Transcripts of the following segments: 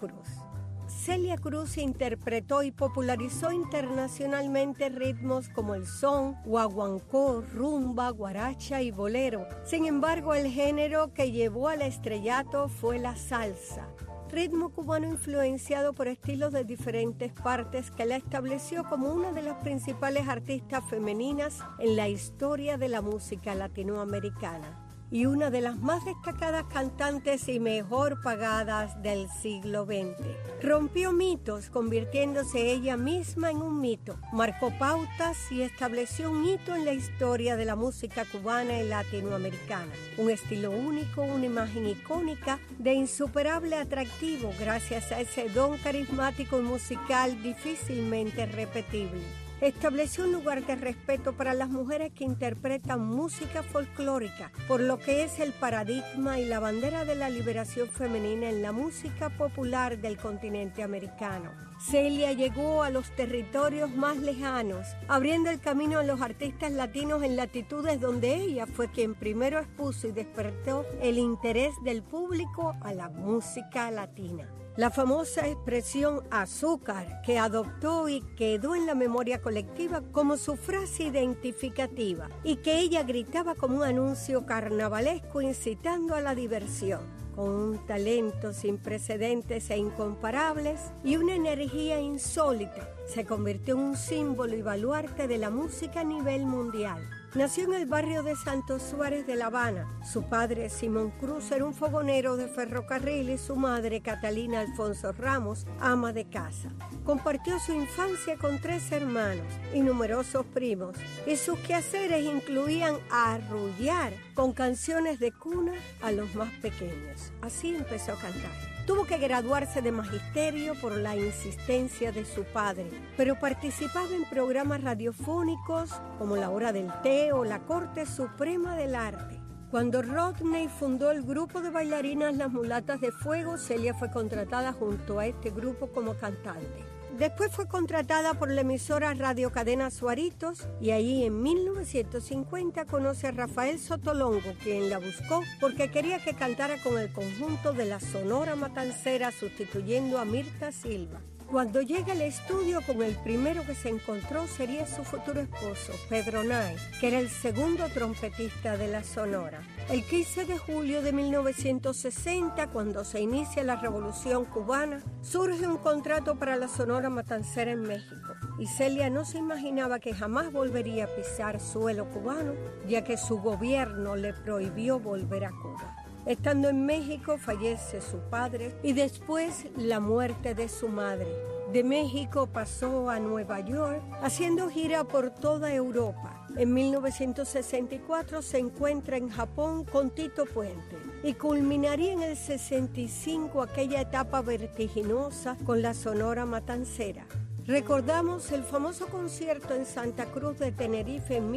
Cruz. Celia Cruz interpretó y popularizó internacionalmente ritmos como el son, guaguancó, rumba, guaracha y bolero. Sin embargo, el género que llevó al estrellato fue la salsa, ritmo cubano influenciado por estilos de diferentes partes que la estableció como una de las principales artistas femeninas en la historia de la música latinoamericana y una de las más destacadas cantantes y mejor pagadas del siglo XX. Rompió mitos, convirtiéndose ella misma en un mito. Marcó pautas y estableció un hito en la historia de la música cubana y latinoamericana. Un estilo único, una imagen icónica de insuperable atractivo gracias a ese don carismático y musical difícilmente repetible. Estableció un lugar de respeto para las mujeres que interpretan música folclórica, por lo que es el paradigma y la bandera de la liberación femenina en la música popular del continente americano. Celia llegó a los territorios más lejanos, abriendo el camino a los artistas latinos en latitudes donde ella fue quien primero expuso y despertó el interés del público a la música latina. La famosa expresión azúcar que adoptó y quedó en la memoria colectiva como su frase identificativa y que ella gritaba como un anuncio carnavalesco incitando a la diversión. Con un talento sin precedentes e incomparables y una energía insólita, se convirtió en un símbolo y baluarte de la música a nivel mundial. Nació en el barrio de Santo Suárez de La Habana. Su padre, Simón Cruz, era un fogonero de ferrocarril y su madre, Catalina Alfonso Ramos, ama de casa. Compartió su infancia con 3 hermanos y numerosos primos, y sus quehaceres incluían arrullar con canciones de cuna a los más pequeños. Así empezó a cantar. Tuvo que graduarse de magisterio por la insistencia de su padre, pero participaba en programas radiofónicos como La Hora del Té o La Corte Suprema del Arte. Cuando Rodney fundó el grupo de bailarinas Las Mulatas de Fuego, Celia fue contratada junto a este grupo como cantante. Después fue contratada por la emisora Radio Cadena Suaritos y ahí en 1950 conoce a Rafael Sotolongo, quien la buscó porque quería que cantara con el conjunto de la Sonora Matancera sustituyendo a Mirta Silva. Cuando llega al estudio, con el primero que se encontró sería su futuro esposo, Pedro Nay, que era el segundo trompetista de la Sonora. El 15 de julio de 1960, cuando se inicia la Revolución Cubana, surge un contrato para la Sonora Matancera en México. Y Celia no se imaginaba que jamás volvería a pisar suelo cubano, ya que su gobierno le prohibió volver a Cuba. Estando en México fallece su padre y después la muerte de su madre. De México pasó a Nueva York, haciendo gira por toda Europa. En 1964 se encuentra en Japón con Tito Puente y culminaría en el 65 aquella etapa vertiginosa con la Sonora Matancera. Recordamos el famoso concierto en Santa Cruz de Tenerife en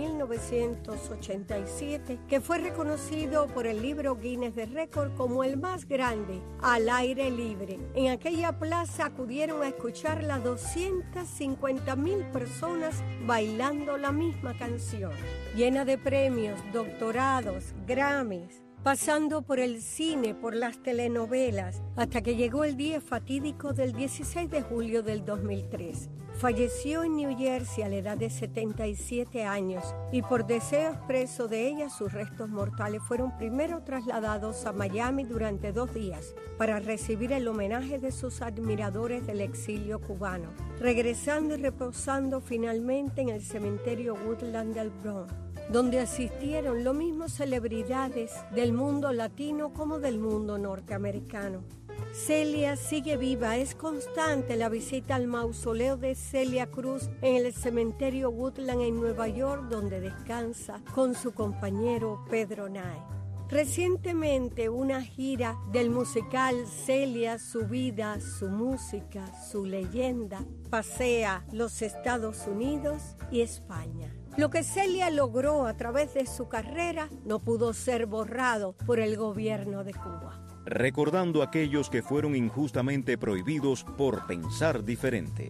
1987, que fue reconocido por el libro Guinness de Récord como el más grande al aire libre. En aquella plaza acudieron a escucharla 250,000 personas bailando la misma canción, llena de premios, doctorados, Grammys, pasando por el cine, por las telenovelas, hasta que llegó el día fatídico del 16 de julio del 2003. Falleció en New Jersey a la edad de 77 años y por deseo expreso de ella, sus restos mortales fueron primero trasladados a Miami durante 2 días para recibir el homenaje de sus admiradores del exilio cubano, regresando y reposando finalmente en el cementerio Woodland del Bronx, donde asistieron lo mismo celebridades del mundo latino como del mundo norteamericano. Celia sigue viva, es constante la visita al mausoleo de Celia Cruz en el cementerio Woodland en Nueva York, donde descansa con su compañero Pedro Nay. Recientemente una gira del musical Celia, su vida, su música, su leyenda, pasea los Estados Unidos y España. Lo que Celia logró a través de su carrera no pudo ser borrado por el gobierno de Cuba. Recordando a aquellos que fueron injustamente prohibidos por pensar diferente.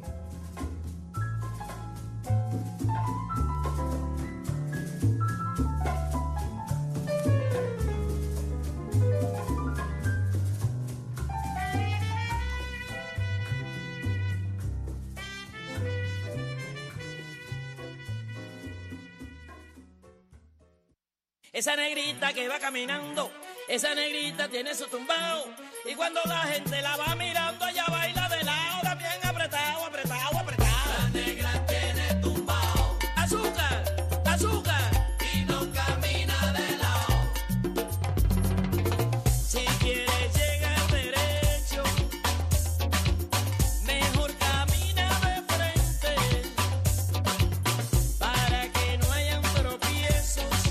Esa negrita que va caminando, esa negrita tiene su tumbao. Y cuando la gente la va mirando, ella baila de lado, también apretado, apretado, apretado. La negra tiene tumbao. Azúcar, azúcar. Y no camina de lado. Si quieres llegar derecho, mejor camina de frente, para que no hayan tropiezos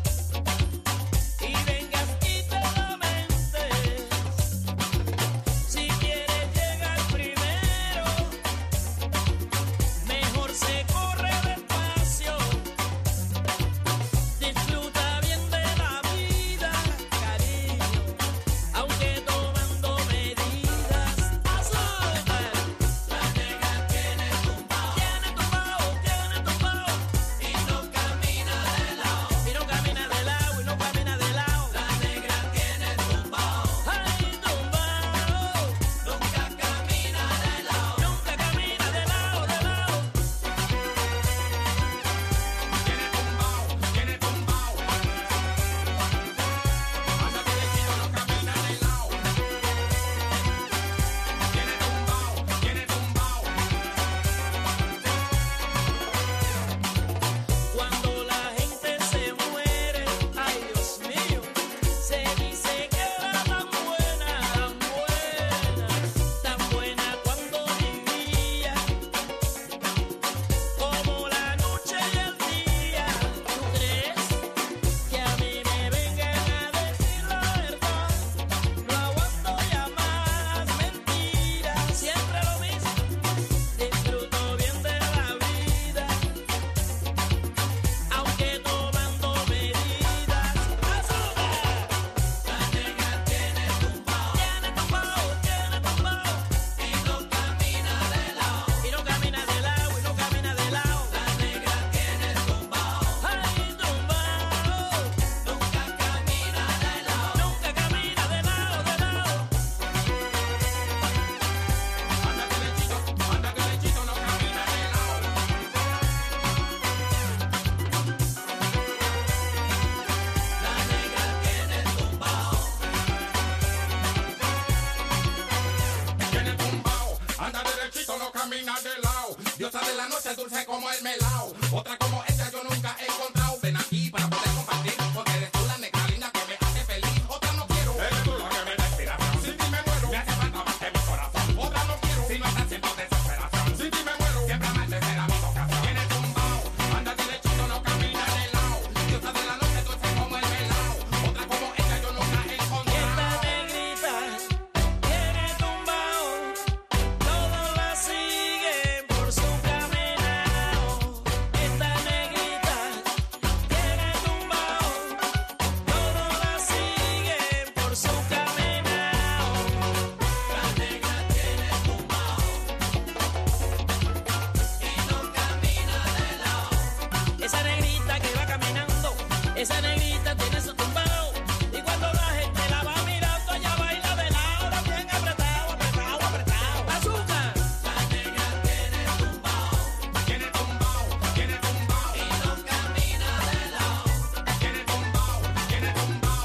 y vengas y te lamentes. Si quieres llegar primero, mejor se corre despacio. Disfruta bien de la vida, cariño, aunque tomando medidas. Azúcar. La negra tiene tumbao, y no camina de lado. Y no camina de lado, y no camina de lado. La negra tiene tumbao, ay, tumbao. Nunca camina de lado, nunca camina de lado, de lado. Tiene tumbao, tiene tumbao. Anda derechito, no camina de lado. Tiene tumbao, tiene tumbao. Cuando la gente se muere, ay Dios mío, se dice que era tan buena, tan buena cuando vivía, como la noche y el día. ¿Tú crees que a mí me vengan a decir la verdad? No aguanto ya más mentiras, siempre lo mismo. Disfruto bien de la vida, aunque tomando medidas. Azúcar. La negra tiene tumbao, tiene tumbao, tiene tumbao. Y no camina de lado, y no camina de lado, y no camina de lado. La negra tiene tumbao, ay, tumbao. Nunca camina de lado, nunca camina de lado, de lado. Anda derechito, no camina de lado. La negra tiene tumbao. Tiene tumbao, anda derechito, no camina de lado. Diosa de la noche, dulce como el melao. Otra como ella yo nunca he encontrado. Ven aquí para poder compartir, porque eres tú la negra linda que me hace feliz. Otra no quiero, eres tú la que me da inspiración. Sin ti me muero, me hace falta más que mi corazón. Otra no quiero, si no estás siendo desesperación. Sin ti me muero, siempre amarte será mi vocación. Tiene tumbao, anda derechito, no camina de lado. Diosa de la noche, dulce como el melao. Otra como ella yo nunca he encontrado. Esta negrita tiene tumbao, todos la siguen por su caminao. Esta negrita tiene tumbao, todos la siguen por su caminao. La negra tiene tumbao, y no camina de lado. Esa negrita que va caminando, esa negrita tiene su tumbao. Y cuando la gente la va mirando, ella baila de lado, también apretado, apretado, apretado. Azúcar. La negra tiene tumbao, tiene tumbao, tiene tumbao. Y no camina de lado. Tiene tumbao, tiene tumbao.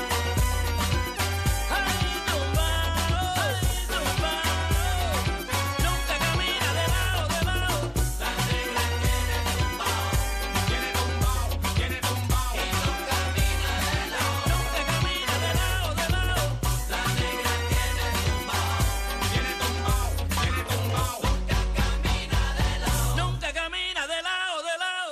Ay, tumbao, ay, tumbao. Nunca camina de lado, de lado. La negra tiene tumbao, tiene tumbao, tiene tumbao. Y no camina de lado, nunca camina de lado, de lado. La negra tiene tumbao, tiene tumbao, tiene tumbao. Nunca camina de lado, de lado.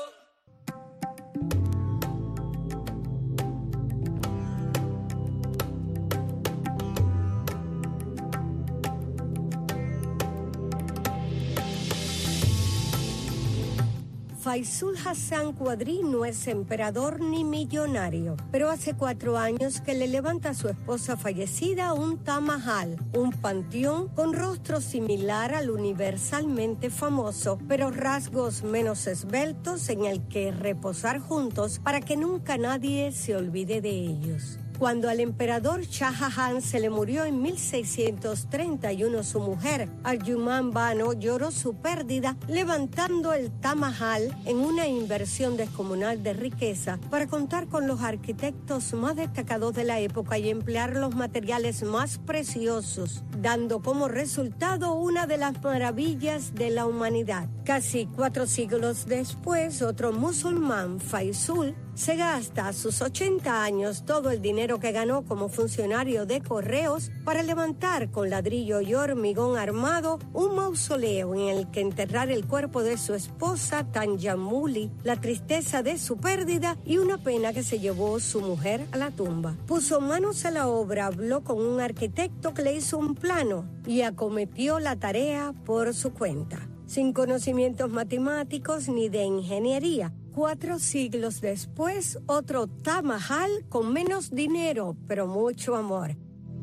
Faisul Hassan Quadri no es emperador ni millonario, pero hace 4 años que le levanta a su esposa fallecida un Taj Mahal, un panteón con rostro similar al universalmente famoso, pero rasgos menos esbeltos en el que reposar juntos para que nunca nadie se olvide de ellos. cuando al emperador Shah Jahan se le murió en 1631 su mujer, Arjumand Bano lloró su pérdida levantando el Taj Mahal en una inversión descomunal de riqueza para contar con los arquitectos más destacados de la época y emplear los materiales más preciosos, dando como resultado una de las maravillas de la humanidad. Casi 4 siglos después, otro musulmán, Faisul, se gasta a sus 80 años todo el dinero que ganó como funcionario de correos para levantar con ladrillo y hormigón armado un mausoleo en el que enterrar el cuerpo de su esposa Tanjamuli, la tristeza de su pérdida y una pena que se llevó su mujer a la tumba. Puso manos a la obra, habló con un arquitecto que le hizo un plano y acometió la tarea por su cuenta, sin conocimientos matemáticos ni de ingeniería. 4 siglos después, otro Taj Mahal con menos dinero, pero mucho amor.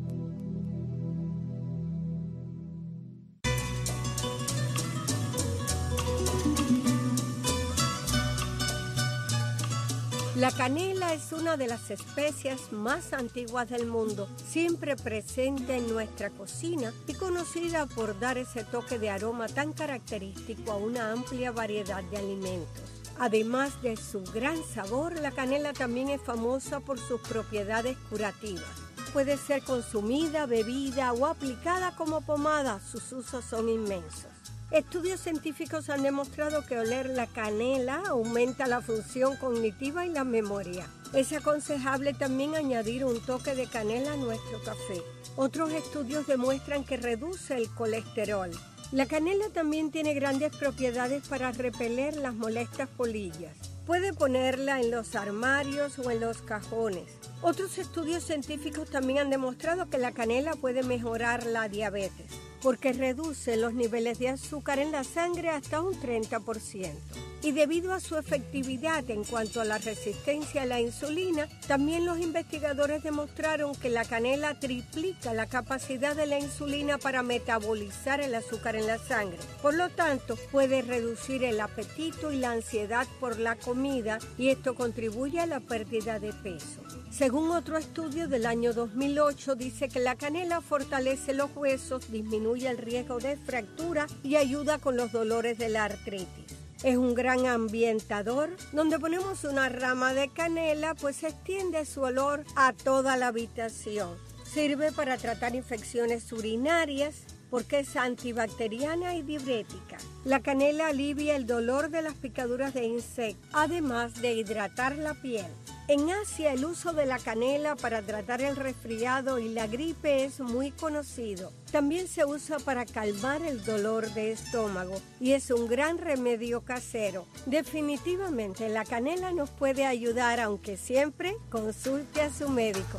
La canela es una de las especias más antiguas del mundo, siempre presente en nuestra cocina y conocida por dar ese toque de aroma tan característico a una amplia variedad de alimentos. Además de su gran sabor, la canela también es famosa por sus propiedades curativas. Puede ser consumida, bebida o aplicada como pomada. Sus usos son inmensos. Estudios científicos han demostrado que oler la canela aumenta la función cognitiva y la memoria. Es aconsejable también añadir un toque de canela a nuestro café. Otros estudios demuestran que reduce el colesterol. La canela también tiene grandes propiedades para repeler las molestas polillas. Puede ponerla en los armarios o en los cajones. Otros estudios científicos también han demostrado que la canela puede mejorar la diabetes, porque reduce los niveles de azúcar en la sangre hasta un 30%. Y debido a su efectividad en cuanto a la resistencia a la insulina, también los investigadores demostraron que la canela triplica la capacidad de la insulina para metabolizar el azúcar en la sangre. Por lo tanto, puede reducir el apetito y la ansiedad por la comida, y esto contribuye a la pérdida de peso. Según otro estudio del año 2008, dice que la canela fortalece los huesos, disminuye el riesgo de fractura y ayuda con los dolores de la artritis. Es un gran ambientador. Donde ponemos una rama de canela, pues se extiende su olor a toda la habitación. Sirve para tratar infecciones urinarias porque es antibacteriana y diurética. La canela alivia el dolor de las picaduras de insectos, además de hidratar la piel. En Asia, el uso de la canela para tratar el resfriado y la gripe es muy conocido. También se usa para calmar el dolor de estómago y es un gran remedio casero. Definitivamente, la canela nos puede ayudar, aunque siempre consulte a su médico.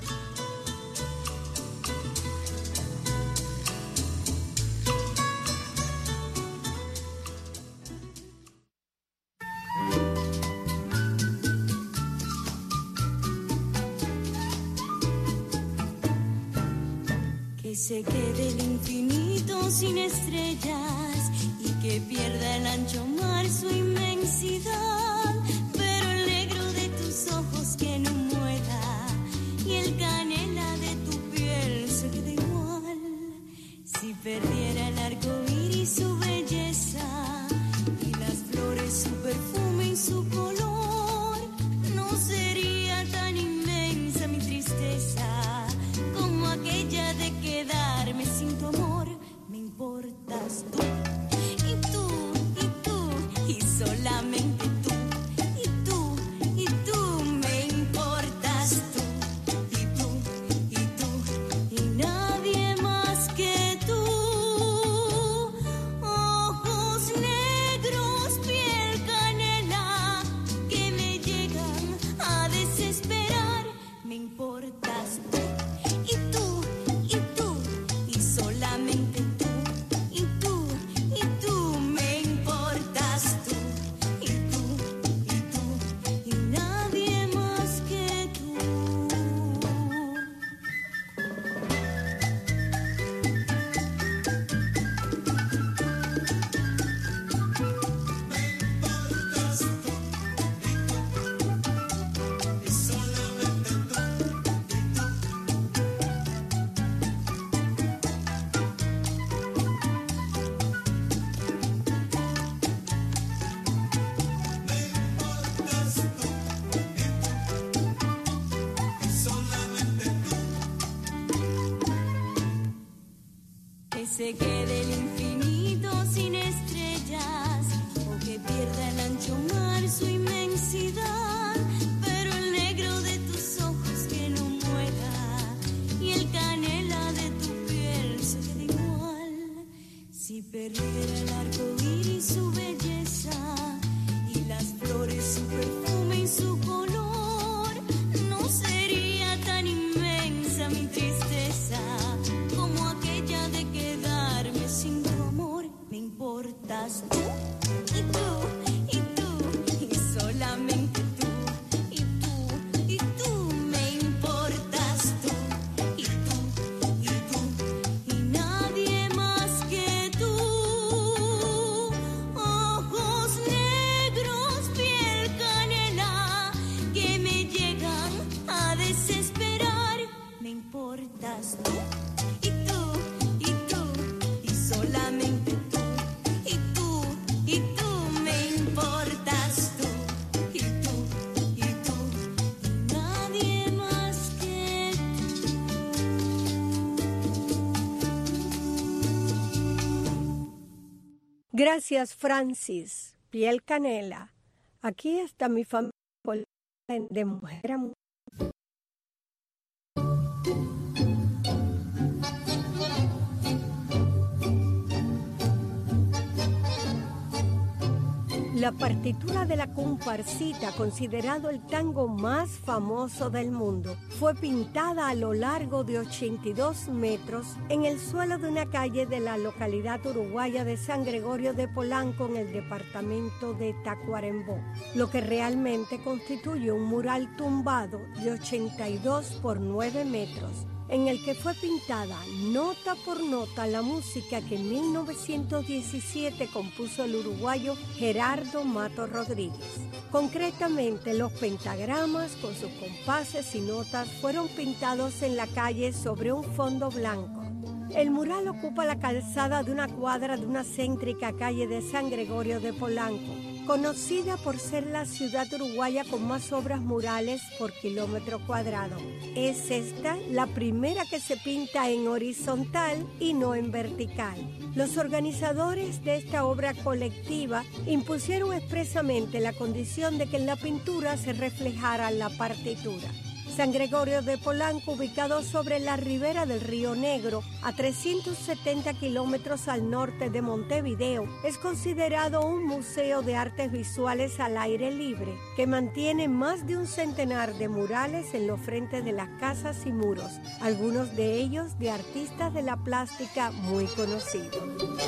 Que se quede el infinito sin estrellas y que pierda el ancho mar su inmensidad, pero el negro de tus ojos que no muera y el canela de tu piel se quede igual. Si perdiera el arco iris su belleza y las flores su perfume y su color, no sería tan inmensa mi tristeza como aquella de quedarme sin tu amor. Me importas tú, y tú, y tú, y solamente tú, y tú, y tú, me importas tú, y tú, y tú, y nadie más que tú. se quede el infinito sin estrellas o que pierda el ancho mar su inmensidad, pero el negro de tus ojos que no muera y el canela de tu piel se quede igual. Si perdiera el arco iris su belleza y las flores su perfume y su color, no sería tan inmensa mi tristeza como aquella de quedarme sin tu amor. Me importas tú y tú y tú y solamente tú y tú y tú. Me importas tú y tú y tú y nadie más que tú. Ojos negros, piel canela que me llegan a desesperar. Me importas tú y tú y tú y solamente tú y tú y tú. Me importas tú y tú y tú y nadie más que Gracias, Francis. Piel canela. Aquí está mi familia de mujer a mujer. La partitura de la comparsita, considerado el tango más famoso del mundo, fue pintada a lo largo de 82 metros en el suelo de una calle de la localidad uruguaya de San Gregorio de Polanco, en el departamento de Tacuarembó, lo que realmente constituye un mural tumbado de 82 por 9 metros, en el que fue pintada nota por nota la música que en 1917 compuso el uruguayo Gerardo Mato Rodríguez. Concretamente, los pentagramas con sus compases y notas fueron pintados en la calle sobre un fondo blanco. El mural ocupa la calzada de una cuadra de una céntrica calle de San Gregorio de Polanco, conocida por ser la ciudad uruguaya con más obras murales por kilómetro cuadrado. Es esta la primera que se pinta en horizontal y no en vertical. Los organizadores de esta obra colectiva impusieron expresamente la condición de que en la pintura se reflejara la partitura. San Gregorio de Polanco, ubicado sobre la ribera del Río Negro, a 370 kilómetros al norte de Montevideo, es considerado un museo de artes visuales al aire libre, que mantiene más de un centenar de murales en los frentes de las casas y muros, algunos de ellos de artistas de la plástica muy conocidos.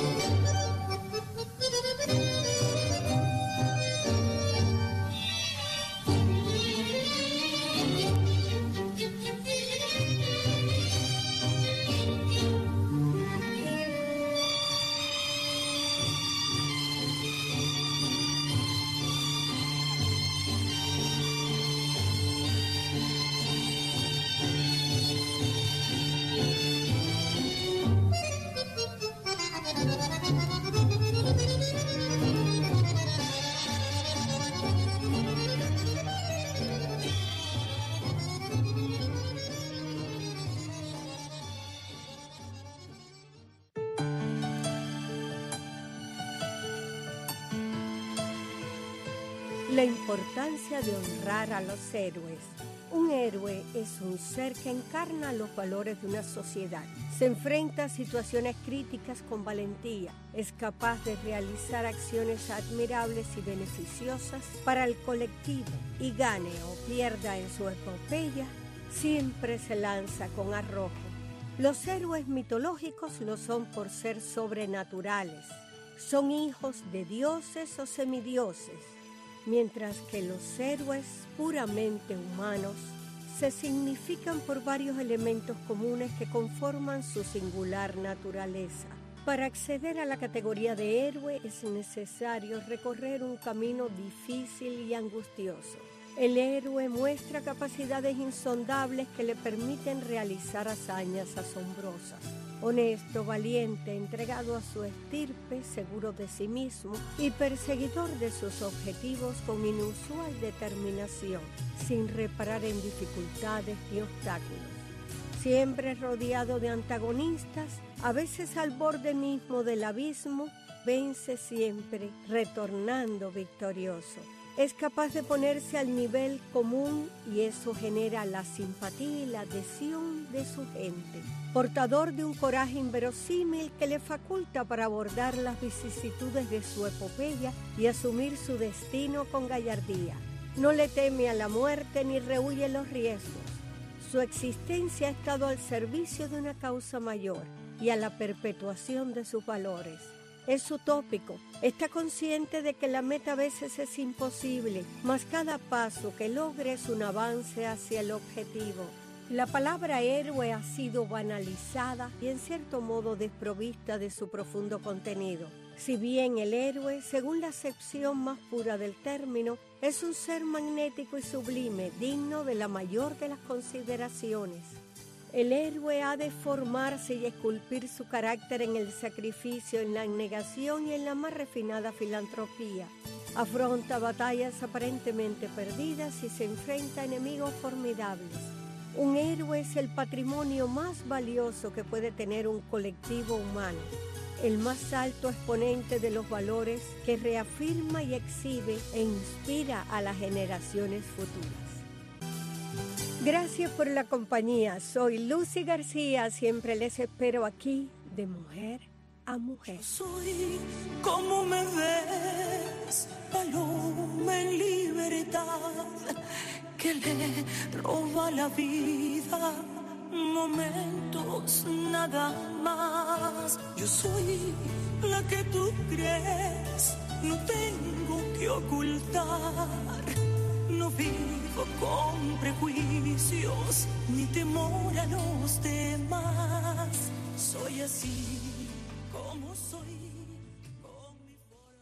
La importancia de honrar a los héroes. Un héroe es un ser que encarna los valores de una sociedad. Se enfrenta a situaciones críticas con valentía. Es capaz de realizar acciones admirables y beneficiosas para el colectivo. Y gane o pierda en su epopeya, siempre se lanza con arrojo. Los héroes mitológicos lo son por ser sobrenaturales. Son hijos de dioses o semidioses, mientras que los héroes puramente humanos se significan por varios elementos comunes que conforman su singular naturaleza. Para acceder a la categoría de héroe es necesario recorrer un camino difícil y angustioso. El héroe muestra capacidades insondables que le permiten realizar hazañas asombrosas. Honesto, valiente, entregado a su estirpe, seguro de sí mismo y perseguidor de sus objetivos con inusual determinación, sin reparar en dificultades ni obstáculos. Siempre rodeado de antagonistas, a veces al borde mismo del abismo, vence siempre, retornando victorioso. Es capaz de ponerse al nivel común y eso genera la simpatía y la adhesión de su gente. Portador de un coraje inverosímil que le faculta para abordar las vicisitudes de su epopeya y asumir su destino con gallardía. No le teme a la muerte ni rehúye los riesgos. Su existencia ha estado al servicio de una causa mayor y a la perpetuación de sus valores. Es utópico, está consciente de que la meta a veces es imposible, mas cada paso que logre es un avance hacia el objetivo. La palabra héroe ha sido banalizada y en cierto modo desprovista de su profundo contenido. Si bien el héroe, según la acepción más pura del término, es un ser magnético y sublime, digno de la mayor de las consideraciones. El héroe ha de formarse y esculpir su carácter en el sacrificio, en la abnegación y en la más refinada filantropía. Afronta batallas aparentemente perdidas y se enfrenta a enemigos formidables. Un héroe es el patrimonio más valioso que puede tener un colectivo humano, el más alto exponente de los valores que reafirma y exhibe e inspira a las generaciones futuras. Gracias por la compañía. Soy Lucy García. Siempre les espero aquí de mujer a mujer. Soy como me ves, paloma en libertad, que le roba la vida momentos nada más. Yo soy la que tú crees, no tengo que ocultar. No vivo con prejuicios ni temor a los demás. Soy así como soy, con mi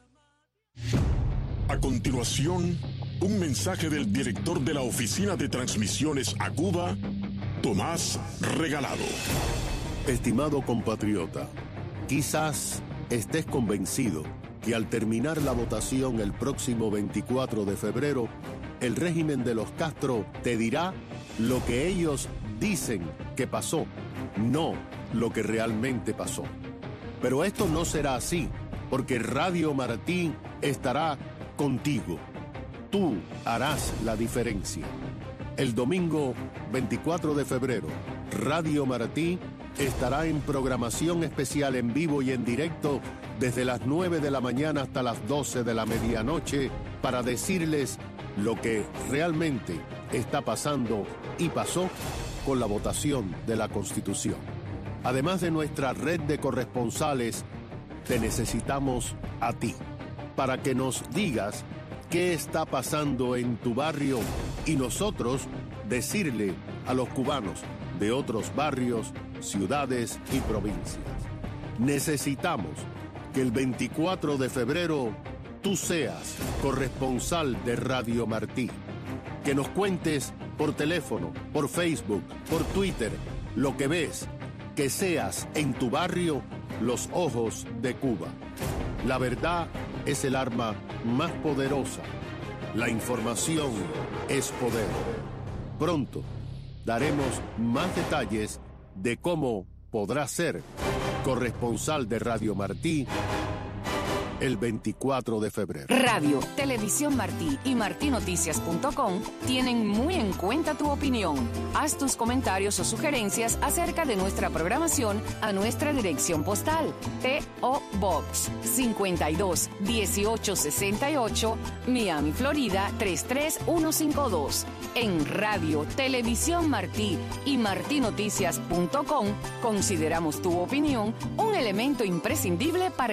forma. A continuación, un mensaje del director de la Oficina de Transmisiones a Cuba, Tomás Regalado. Estimado compatriota, quizás estés convencido que al terminar la votación el próximo 24 de febrero, el régimen de los Castro te dirá lo que ellos dicen que pasó, no lo que realmente pasó. Pero esto no será así, porque Radio Martí estará contigo. Tú harás la diferencia. El domingo 24 de febrero, Radio Martí estará en programación especial en vivo y en directo desde las 9 de la mañana hasta las 12 de la medianoche para decirles lo que realmente está pasando y pasó con la votación de la Constitución. Además de nuestra red de corresponsales, te necesitamos a ti, para que nos digas qué está pasando en tu barrio y nosotros decirle a los cubanos de otros barrios, ciudades y provincias. Necesitamos que el 24 de febrero tú seas corresponsal de Radio Martí, que nos cuentes por teléfono, por Facebook, por Twitter, lo que ves, que seas en tu barrio los ojos de Cuba. La verdad es el arma más poderosa. La información es poder. Pronto daremos más detalles de cómo podrás ser corresponsal de Radio Martí el 24 de febrero. Radio, Televisión Martí y martinoticias.com tienen muy en cuenta tu opinión. Haz tus comentarios o sugerencias acerca de nuestra programación a nuestra dirección postal. P.O. Box 52 1868, Miami, Florida 33152. En Radio, Televisión Martí y martinoticias.com consideramos tu opinión un elemento imprescindible para